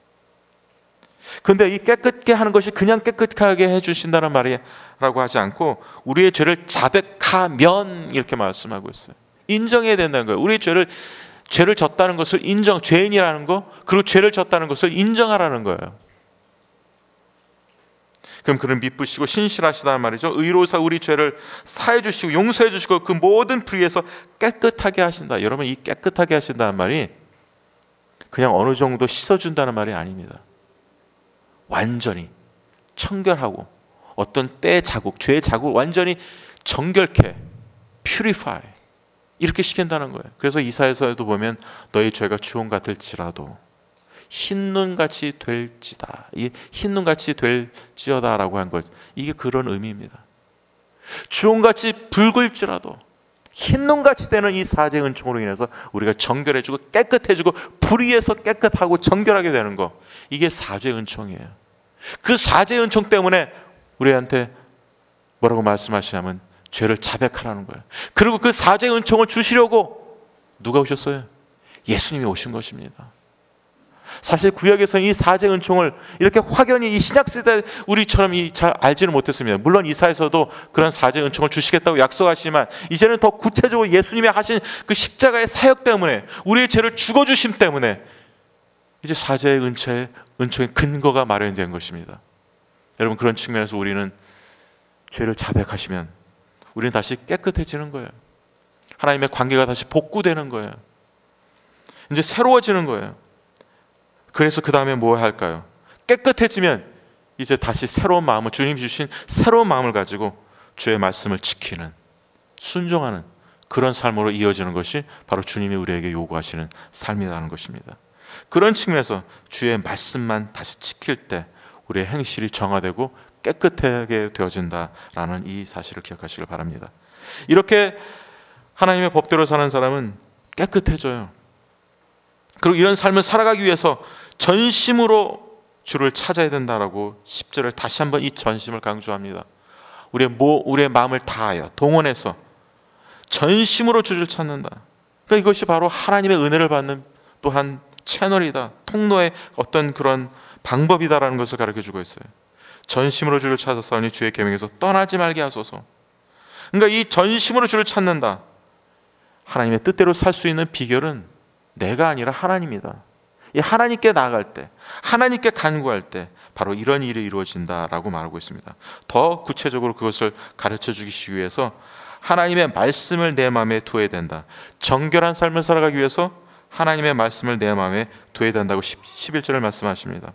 그런데 이 깨끗게 하는 것이 그냥 깨끗하게 해주신다는 말이라고 하지 않고 우리의 죄를 자백하면 이렇게 말씀하고 있어요. 인정해야 된다는 거예요. 우리의 죄를 죄를 졌다는 것을 인정, 죄인이라는 거, 그리고 죄를 졌다는 것을 인정하라는 거예요. 그럼 그는 미쁘시고 신실하시다는 말이죠. 의로우사 우리 죄를 사해 주시고 용서해 주시고 그 모든 불의에서 깨끗하게 하신다. 여러분, 이 깨끗하게 하신다는 말이 그냥 어느 정도 씻어준다는 말이 아닙니다. 완전히 청결하고 어떤 때 자국, 죄의 자국 완전히 정결케, purify 이렇게 시킨다는 거예요. 그래서 이사야서에도 보면 너희 죄가 주홍 같을지라도 흰눈같이 될지다. 이 흰눈같이 될지어다라고 한 것, 이게 그런 의미입니다. 주홍같이 붉을지라도 흰눈같이 되는 이 사죄 은총으로 인해서 우리가 정결해지고 깨끗해지고 불의에서 깨끗하고 정결하게 되는 거, 이게 사죄 은총이에요. 그 사죄 은총 때문에 우리한테 뭐라고 말씀하시냐면 죄를 자백하라는 거예요. 그리고 그 사죄 은총을 주시려고 누가 오셨어요? 예수님이 오신 것입니다. 사실 구약에서는 이 사죄 은총을 이렇게 확연히 이 신약시대 우리처럼 잘 알지는 못했습니다. 물론 이사야서도 그런 사죄 은총을 주시겠다고 약속하시지만 이제는 더 구체적으로 예수님이 하신 그 십자가의 사역 때문에, 우리의 죄를 죽어주심 때문에 이제 사죄의 은총의, 은총의 근거가 마련된 것입니다. 여러분, 그런 측면에서 우리는 죄를 자백하시면 우리는 다시 깨끗해지는 거예요. 하나님의 관계가 다시 복구되는 거예요. 이제 새로워지는 거예요. 그래서 그 다음에 뭐 할까요? 깨끗해지면 이제 다시 새로운 마음을, 주님이 주신 새로운 마음을 가지고 주의 말씀을 지키는, 순종하는 그런 삶으로 이어지는 것이 바로 주님이 우리에게 요구하시는 삶이라는 것입니다. 그런 측면에서 주의 말씀만 다시 지킬 때 우리의 행실이 정화되고 깨끗하게 되어진다라는 이 사실을 기억하시길 바랍니다. 이렇게 하나님의 법대로 사는 사람은 깨끗해져요. 그리고 이런 삶을 살아가기 위해서 전심으로 주를 찾아야 된다라고 십 절을 다시 한번 이 전심을 강조합니다. 우리의 모, 우리의 마음을 다하여 동원해서 전심으로 주를 찾는다. 그러니까 이것이 바로 하나님의 은혜를 받는 또한 채널이다, 통로의 어떤 그런 방법이다라는 것을 가르쳐주고 있어요. 전심으로 주를 찾았사오니 주의 계명에서 떠나지 말게 하소서. 그러니까 이 전심으로 주를 찾는다, 하나님의 뜻대로 살 수 있는 비결은 내가 아니라 하나님이다. 이 하나님께 나아갈 때, 하나님께 간구할 때 바로 이런 일이 이루어진다라고 말하고 있습니다. 더 구체적으로 그것을 가르쳐 주기 위해서 하나님의 말씀을 내 마음에 두어야 된다. 정결한 삶을 살아가기 위해서 하나님의 말씀을 내 마음에 두어야 된다고 십일 절을 말씀하십니다.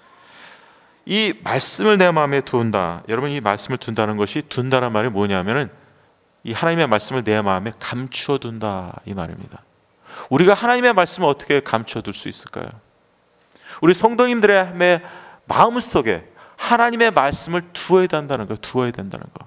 이 말씀을 내 마음에 두는다. 여러분, 이 말씀을 둔다는 것이, 둔다는 말이 뭐냐면은 이 하나님의 말씀을 내 마음에 감추어 둔다 이 말입니다. 우리가 하나님의 말씀을 어떻게 감춰둘 수 있을까요? 우리 성도님들의 마음속에 하나님의 말씀을 두어야 된다는 거, 두어야 된다는 거.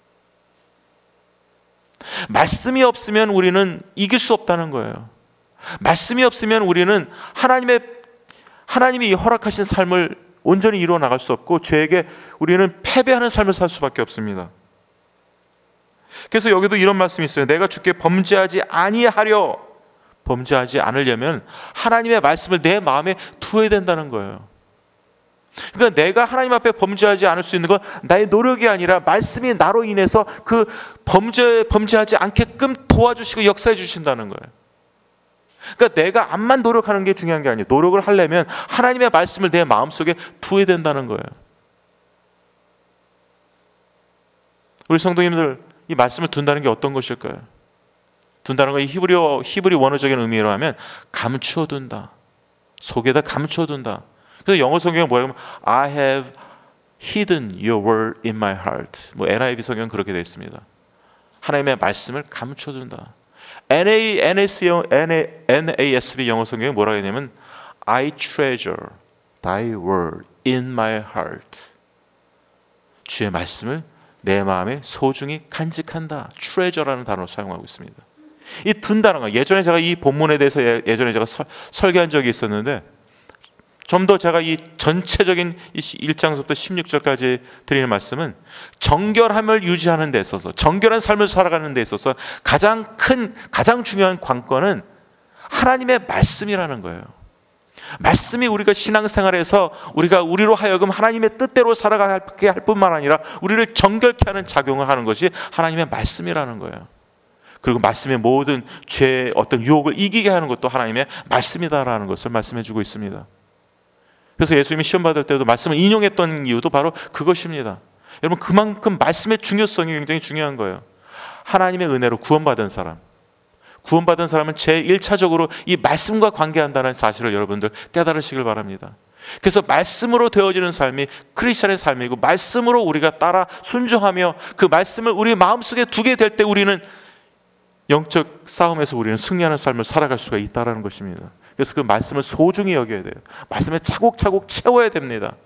말씀이 없으면 우리는 이길 수 없다는 거예요. 말씀이 없으면 우리는 하나님의 하나님이 허락하신 삶을 온전히 이루어 나갈 수 없고 죄에게 우리는 패배하는 삶을 살 수밖에 없습니다. 그래서 여기도 이런 말씀이 있어요. 내가 주께 범죄하지 아니하려, 범죄하지 않으려면 하나님의 말씀을 내 마음에 두어야 된다는 거예요. 그러니까 내가 하나님 앞에 범죄하지 않을 수 있는 건 나의 노력이 아니라 말씀이 나로 인해서 그 범죄, 범죄하지 않게끔 도와주시고 역사해 주신다는 거예요. 그러니까 내가 암만 노력하는 게 중요한 게 아니에요. 노력을 하려면 하나님의 말씀을 내 마음속에 두어야 된다는 거예요. 우리 성도님들, 이 말씀을 둔다는 게 어떤 것일까요? 둔다는 거, 이 히브리어, 히브리 원어적인 의미로 하면 감추어 둔다, 속에다 감추어 둔다. 그래서 영어 성경은 뭐라고 하면 I have hidden your word in my heart. 뭐 엔아이브이 성경은 그렇게 되어 있습니다. 하나님의 말씀을 감추어 둔다. 엔에이, 엔에이에스비 영어 성경은 뭐라고 했냐면 I treasure thy word in my heart. 주의 말씀을 내 마음에 소중히 간직한다. treasure라는 단어를 사용하고 있습니다. 이 든다는 거. 예전에 제가 이 본문에 대해서 예, 예전에 제가 설, 설교한 적이 있었는데 좀 더 제가 이 전체적인 일 장부터 십육 절까지 드리는 말씀은 정결함을 유지하는 데 있어서, 정결한 삶을 살아가는 데 있어서 가장 큰, 가장 중요한 관건은 하나님의 말씀이라는 거예요. 말씀이 우리가 신앙생활에서 우리가 우리로 하여금 하나님의 뜻대로 살아가게 할 뿐만 아니라 우리를 정결케 하는 작용을 하는 것이 하나님의 말씀이라는 거예요. 그리고 말씀의 모든 죄의 어떤 유혹을 이기게 하는 것도 하나님의 말씀이다라는 것을 말씀해 주고 있습니다. 그래서 예수님이 시험 받을 때도 말씀을 인용했던 이유도 바로 그것입니다. 여러분, 그만큼 말씀의 중요성이 굉장히 중요한 거예요. 하나님의 은혜로 구원받은 사람, 구원받은 사람은 제일 차적으로 이 말씀과 관계한다는 사실을 여러분들 깨달으시길 바랍니다. 그래서 말씀으로 되어지는 삶이 크리스천의 삶이고, 말씀으로 우리가 따라 순종하며 그 말씀을 우리 마음속에 두게 될 때 우리는 영적 싸움에서 우리는 승리하는 삶을 살아갈 수가 있다는 것입니다. 그래서 그 말씀을 소중히 여겨야 돼요. 말씀을 차곡차곡 채워야 됩니다.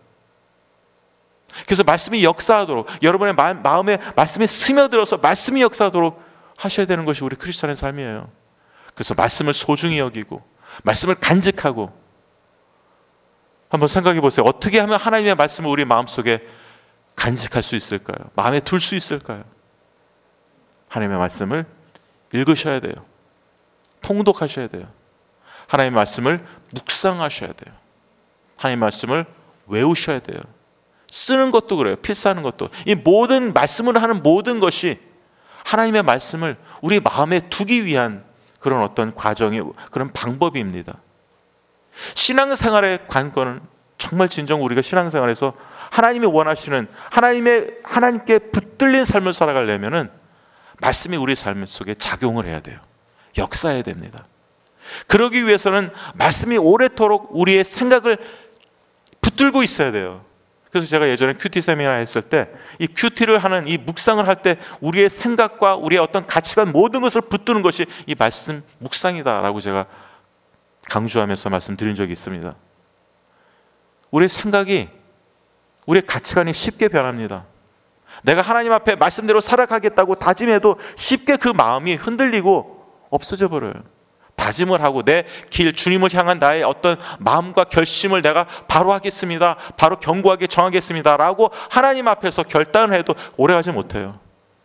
그래서 말씀이 역사하도록, 여러분의 마음에 말씀이 스며들어서 말씀이 역사하도록 하셔야 되는 것이 우리 크리스천의 삶이에요. 그래서 말씀을 소중히 여기고 말씀을 간직하고, 한번 생각해 보세요. 어떻게 하면 하나님의 말씀을 우리 마음속에 간직할 수 있을까요? 마음에 둘 수 있을까요? 하나님의 말씀을 읽으셔야 돼요. 통독하셔야 돼요. 하나님의 말씀을 묵상하셔야 돼요. 하나님의 말씀을 외우셔야 돼요. 쓰는 것도 그래요. 필사하는 것도. 이 모든 말씀을 하는 모든 것이 하나님의 말씀을 우리 마음에 두기 위한 그런 어떤 과정이, 그런 방법입니다. 신앙생활의 관건은 정말 진정 우리가 신앙생활에서 하나님이 원하시는, 하나님의, 하나님께 붙들린 삶을 살아가려면은 말씀이 우리 삶 속에 작용을 해야 돼요. 역사해야 됩니다. 그러기 위해서는 말씀이 오래도록 우리의 생각을 붙들고 있어야 돼요. 그래서 제가 예전에 큐티 세미나 했을 때 이 큐티를 하는, 이 묵상을 할 때 우리의 생각과 우리의 어떤 가치관 모든 것을 붙드는 것이 이 말씀 묵상이다라고 제가 강조하면서 말씀드린 적이 있습니다. 우리의 생각이, 우리의 가치관이 쉽게 변합니다. 내가 하나님 앞에 말씀대로 살아가겠다고 다짐해도 쉽게 그 마음이 흔들리고 없어져 버려요. 다짐을 하고 내 길, 주님을 향한 나의 어떤 마음과 결심을 내가 바로 하겠습니다, 바로 견고하게 정하겠습니다 라고 하나님 앞에서 결단을 해도 오래가지 못해요.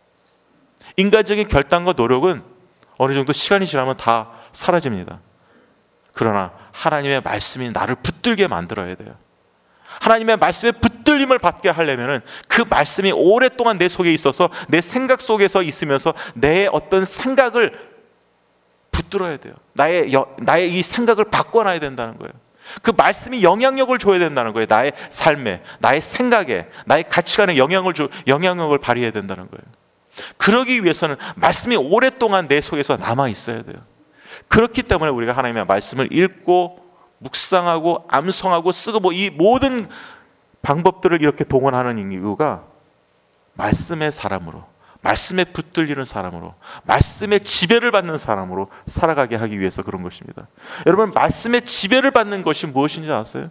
인간적인 결단과 노력은 어느 정도 시간이 지나면 다 사라집니다. 그러나 하나님의 말씀이 나를 붙들게 만들어야 돼요. 하나님의 말씀에 붙들림을 받게 하려면 그 말씀이 오랫동안 내 속에 있어서 내 생각 속에서 있으면서 내 어떤 생각을 붙들어야 돼요. 나의, 나의 이 생각을 바꿔놔야 된다는 거예요. 그 말씀이 영향력을 줘야 된다는 거예요. 나의 삶에, 나의 생각에, 나의 가치관에 영향을 줘, 영향력을 발휘해야 된다는 거예요. 그러기 위해서는 말씀이 오랫동안 내 속에서 남아 있어야 돼요. 그렇기 때문에 우리가 하나님의 말씀을 읽고 묵상하고 암송하고 쓰고 뭐 이 모든 방법들을 이렇게 동원하는 이유가 말씀의 사람으로, 말씀에 붙들리는 사람으로, 말씀의 지배를 받는 사람으로 살아가게 하기 위해서 그런 것입니다. 여러분, 말씀의 지배를 받는 것이 무엇인지 아세요?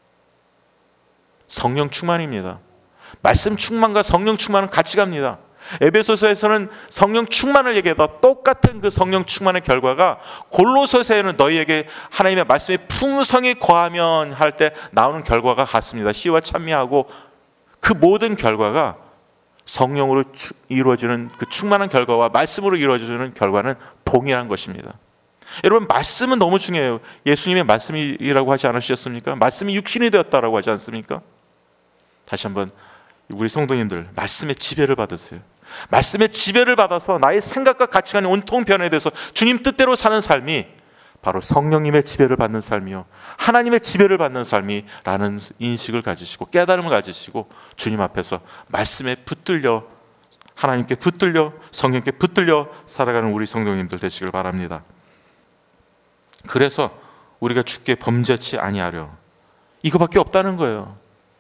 성령 충만입니다. 말씀 충만과 성령 충만은 같이 갑니다. 에베소서에서는 성령 충만을 얘기하다 똑같은 그 성령 충만의 결과가 골로새서에는 너희에게 하나님의 말씀이 풍성히 거하면 할 때 나오는 결과가 같습니다. 시와 찬미하고 그 모든 결과가 성령으로 이루어지는 그 충만한 결과와 말씀으로 이루어지는 결과는 동일한 것입니다. 여러분, 말씀은 너무 중요해요. 예수님의 말씀이라고 하지 않으셨습니까? 말씀이 육신이 되었다라고 하지 않습니까? 다시 한번 우리 성도님들, 말씀의 지배를 받으세요. 말씀의 지배를 받아서 나의 생각과 가치관이 온통 변해돼서 주님 뜻대로 사는 삶이 바로 성령님의 지배를 받는 삶이요, 하나님의 지배를 받는 삶이라는 인식을 가지시고 깨달음을 가지시고 주님 앞에서 말씀에 붙들려, 하나님께 붙들려, 성령께 붙들려 살아가는 우리 성도님들 되시길 바랍니다. 그래서 우리가 주께 범죄치 아니하려, 이거밖에 없다는 거예요.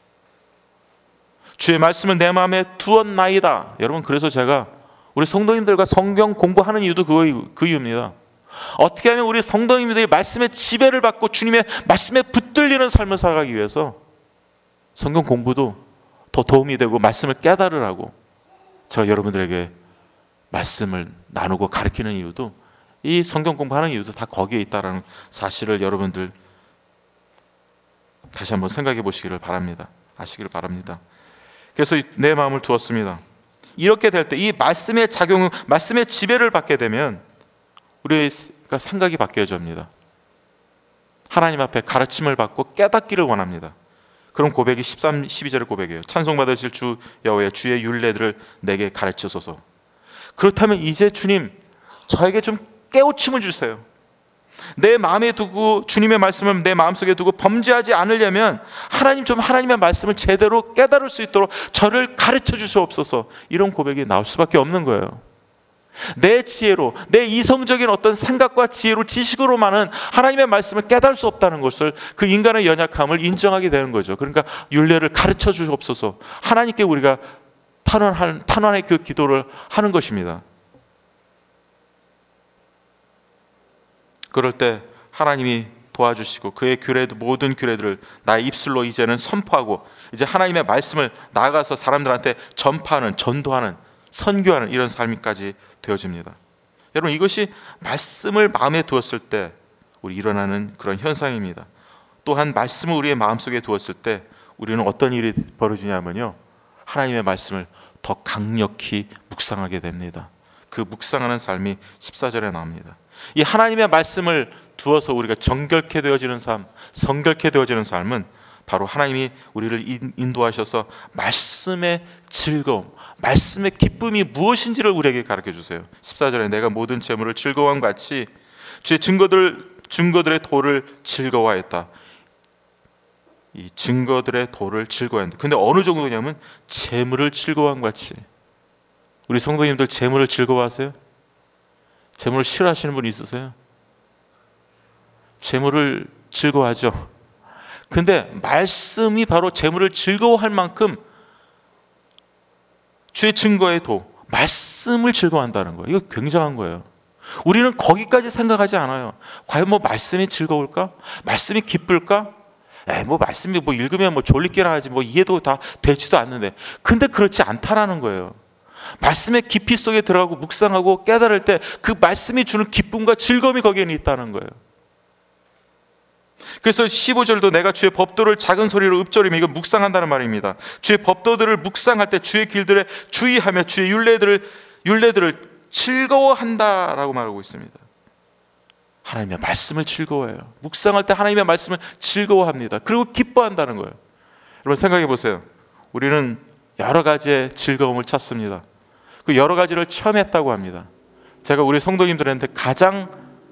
주의 말씀을 내 마음에 두었나이다. 여러분, 그래서 제가 우리 성도님들과 성경 공부하는 이유도 그, 그 이유입니다. 어떻게 하면 우리 성도님들이 말씀의 지배를 받고 주님의 말씀에 붙들리는 삶을 살아가기 위해서 성경 공부도 더 도움이 되고 말씀을 깨달으라고 제가 여러분들에게 말씀을 나누고 가르치는 이유도 이 성경 공부하는 이유도 다 거기에 있다는 사실을 여러분들 다시 한번 생각해 보시기를 바랍니다. 아시기를 바랍니다. 그래서 내 마음을 두었습니다. 이렇게 될 때 이 말씀의 작용, 말씀의 지배를 받게 되면 우리가 생각이 바뀌어집니다. 하나님 앞에 가르침을 받고 깨닫기를 원합니다. 그런 고백이 십삼, 십이 절의 고백이에요. 찬송받으실 주 여호와의 주의 율례들을 내게 가르치소서. 그렇다면 이제 주님, 저에게 좀 깨우침을 주세요. 내 마음에 두고 주님의 말씀을 내 마음속에 두고 범죄하지 않으려면 하나님 좀 하나님의 말씀을 제대로 깨달을 수 있도록 저를 가르쳐 주시옵소서. 이런 고백이 나올 수밖에 없는 거예요. 내 지혜로, 내 이성적인 어떤 생각과 지혜로, 지식으로만은 하나님의 말씀을 깨달을 수 없다는 것을, 그 인간의 연약함을 인정하게 되는 거죠. 그러니까 율례를 가르쳐 주옵소서. 하나님께 우리가 탄원한, 탄원의 그 기도를 하는 것입니다. 그럴 때 하나님이 도와주시고 그의 규례도, 모든 규례들을 나의 입술로 이제는 선포하고 이제 하나님의 말씀을 나아가서 사람들한테 전파하는, 전도하는, 선교하는 이런 삶이까지 되어집니다. 여러분, 이것이 말씀을 마음에 두었을 때 우리 일어나는 그런 현상입니다. 또한 말씀을 우리의 마음속에 두었을 때 우리는 어떤 일이 벌어지냐면요, 하나님의 말씀을 더 강력히 묵상하게 됩니다. 그 묵상하는 삶이 십사 절에 나옵니다. 이 하나님의 말씀을 두어서 우리가 정결케 되어지는 삶, 성결케 되어지는 삶은 바로 하나님이 우리를 인도하셔서 말씀의 즐거움, 말씀의 기쁨이 무엇인지를 우리에게 가르쳐 주세요. 십사 절에 내가 모든 재물을 즐거워함 같이 주의 증거들, 증거들의 도를 즐거워했다. 이 증거들의 도를 즐거워한다. 근데 어느 정도냐면 재물을 즐거워함 같이. 우리 성도님들 재물을 즐거워하세요? 재물을 싫어하시는 분 있으세요? 재물을 즐거워하죠. 근데 말씀이 바로 재물을 즐거워할 만큼 주의 증거의 도, 말씀을 즐거워한다는 거예요. 이거 굉장한 거예요. 우리는 거기까지 생각하지 않아요. 과연 뭐 말씀이 즐거울까? 말씀이 기쁠까? 에이, 뭐 말씀이 뭐 읽으면 뭐 졸리게나 하지 뭐 이해도 다 되지도 않는데. 근데 그렇지 않다라는 거예요. 말씀의 깊이 속에 들어가고 묵상하고 깨달을 때 그 말씀이 주는 기쁨과 즐거움이 거기에는 있다는 거예요. 그래서 십오 절도 내가 주의 법도를 작은 소리로 읊조리며, 이거 묵상한다는 말입니다. 주의 법도들을 묵상할 때 주의 길들에 주의하며 주의 율례들을 율례들을 즐거워한다라고 말하고 있습니다. 하나님의 말씀을 즐거워해요. 묵상할 때 하나님의 말씀을 즐거워합니다. 그리고 기뻐한다는 거예요. 여러분 생각해 보세요. 우리는 여러 가지의 즐거움을 찾습니다. 그 여러 가지를 체험했다고 합니다. 제가 우리 성도님들한테 가장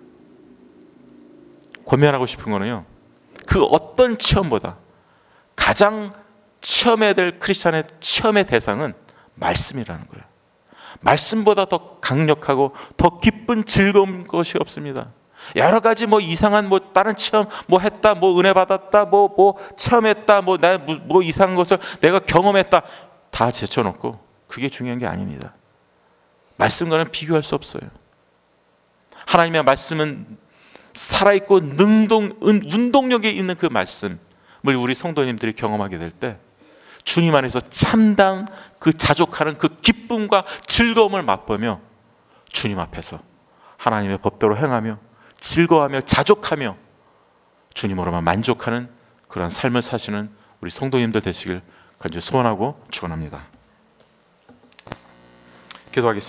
권면하고 싶은 거는요, 그 어떤 체험보다 가장 체험해야 될 크리스찬의 체험의 대상은 말씀이라는 거예요. 말씀보다 더 강력하고 더 기쁜 즐거운 것이 없습니다. 여러 가지 뭐 이상한 뭐 다른 체험 뭐 했다, 뭐 은혜 받았다, 뭐 뭐 체험했다, 뭐 나 뭐 이상한 것을 내가 경험했다, 다 제쳐놓고 그게 중요한 게 아닙니다. 말씀과는 비교할 수 없어요. 하나님의 말씀은 살아있고 능동, 운동력이 있는 그 말씀을 우리 성도님들이 경험하게 될 때 주님 안에서 참담, 그 자족하는 그 기쁨과 즐거움을 맛보며 주님 앞에서 하나님의 법대로 행하며 즐거워하며 자족하며 주님으로만 만족하는 그런 삶을 사시는 우리 성도님들 되시길 간절히 소원하고 축원합니다. 기도하겠습니다.